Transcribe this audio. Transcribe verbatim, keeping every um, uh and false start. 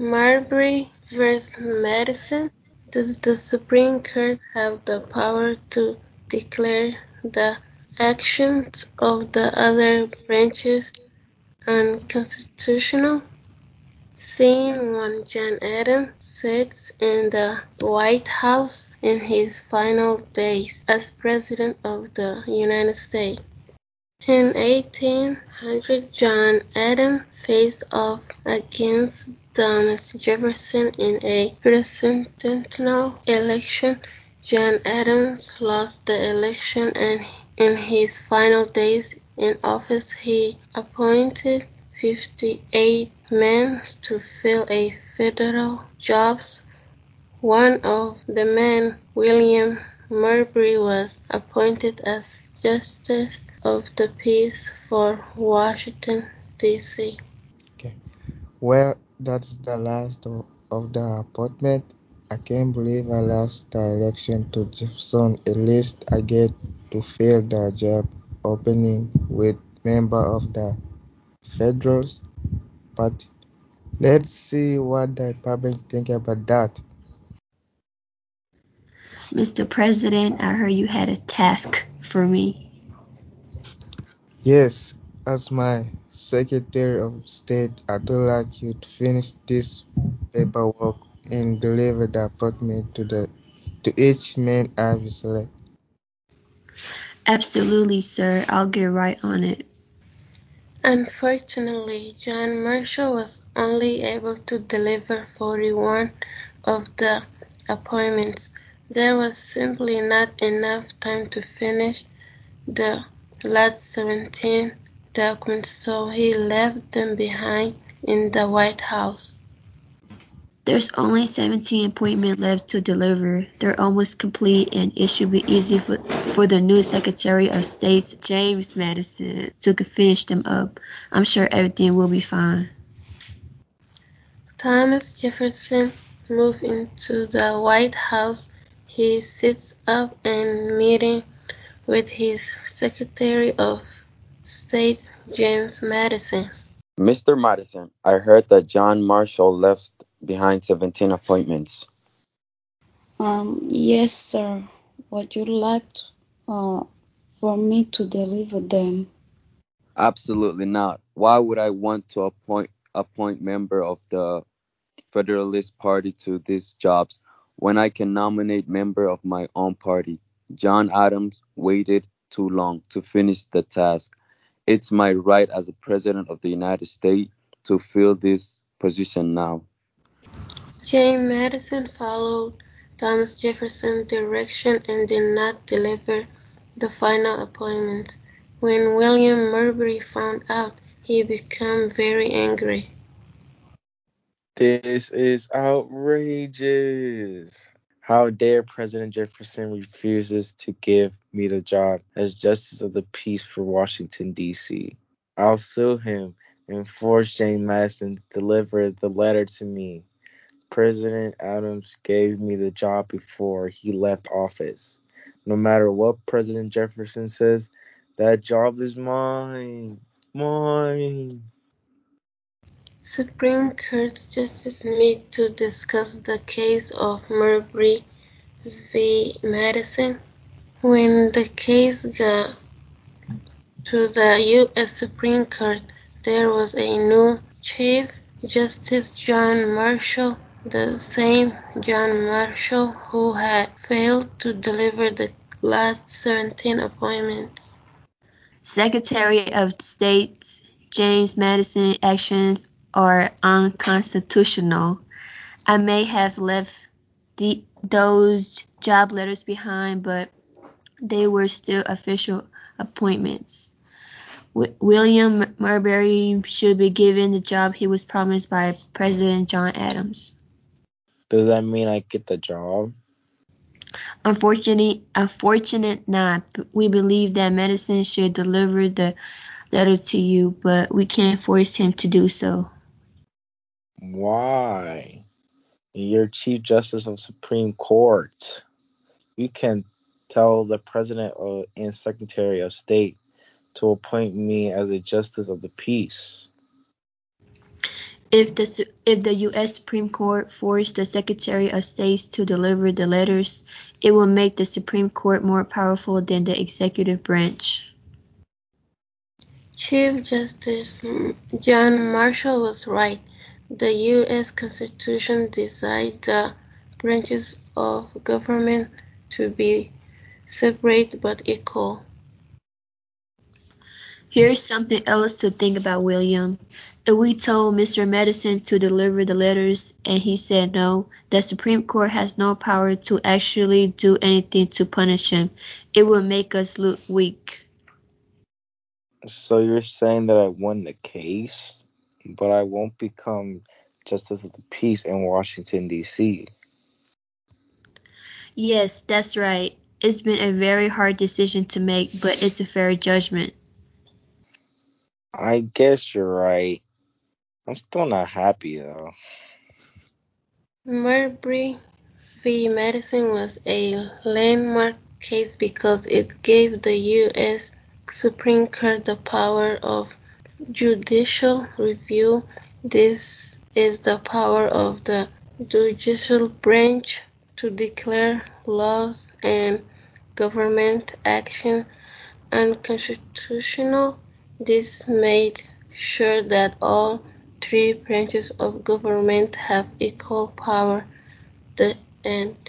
Marbury versus Madison. Does the Supreme Court have the power to declare the actions of the other branches unconstitutional? Scene one. John Adams sits in the White House in his final days as President of the United States. In eighteen hundred, John Adams faced off against Thomas Jefferson in a presidential election. John Adams lost the election, and in his final days in office he appointed fifty-eight men to fill a federal jobs. One of the men, William Marbury, was appointed as Justice of the Peace for Washington, D C Okay. Well, that's the last of, of the appointment. I can't believe I lost the election to Jefferson. At least I get to fill the job opening with member of the Federals Party. Let's see what the public think about that. Mister President, I heard you had a task for me. Yes, as my Secretary of State, I'd like you to finish this paperwork and deliver the appointment to the to each man I've selected. Absolutely, sir. I'll get right on it. Unfortunately, John Marshall was only able to deliver forty-one of the appointments. There was simply not enough time to finish the last seventeen documents, so he left them behind in the White House. There's only seventeen appointments left to deliver. They're almost complete, and it should be easy for, for the new Secretary of State, James Madison, to finish them up. I'm sure everything will be fine. Thomas Jefferson moved into the White House. He sits up and meeting with his Secretary of State, James Madison. Mister Madison, I heard that John Marshall left behind seventeen appointments. Um, yes, sir. Would you like uh, for me to deliver them? Absolutely not. Why would I want to appoint appoint member of the Federalist Party to these jobs when I can nominate member of my own party? John Adams waited too long to finish the task. It's my right as a president of the United States to fill this position now. James Madison followed Thomas Jefferson's direction and did not deliver the final appointments. When William Marbury found out, he became very angry. This is outrageous. How dare President Jefferson refuses to give me the job as Justice of the Peace for Washington, D C? I'll sue him and force James Madison to deliver the letter to me. President Adams gave me the job before he left office. No matter what President Jefferson says, that job is mine. Mine. Supreme Court justices meet to discuss the case of Marbury v. Madison. When the case got to the U S Supreme Court, there was a new Chief Justice, John Marshall, the same John Marshall who had failed to deliver the last seventeen appointments. Secretary of State James Madison's actions are unconstitutional. I may have left the, those job letters behind, but they were still official appointments. W- William Marbury should be given the job he was promised by President John Adams. Does that mean I get the job? Unfortunately, unfortunate not. We believe that Madison should deliver the letter to you, but we can't force him to do so. Why? You're Chief Justice of Supreme Court. You can tell the President or- and Secretary of State to appoint me as a Justice of the Peace. If the Su- if the U S Supreme Court forced the Secretary of State to deliver the letters, it will make the Supreme Court more powerful than the executive branch. Chief Justice John Marshall was right. The U S Constitution decides the branches of government to be separate but equal. Here's something else to think about, William. If we told Mister Madison to deliver the letters and he said no, the Supreme Court has no power to actually do anything to punish him. It would make us look weak. So you're saying that I won the case, but I won't become Justice of the Peace in Washington, D C? Yes, that's right. It's been a very hard decision to make, but it's a fair judgment. I guess you're right. I'm still not happy, though. Marbury v. Madison was a landmark case because it gave the U S Supreme Court the power of judicial review. This is the power of the judicial branch to declare laws and government action unconstitutional. This made sure that all three branches of government have equal power. The, and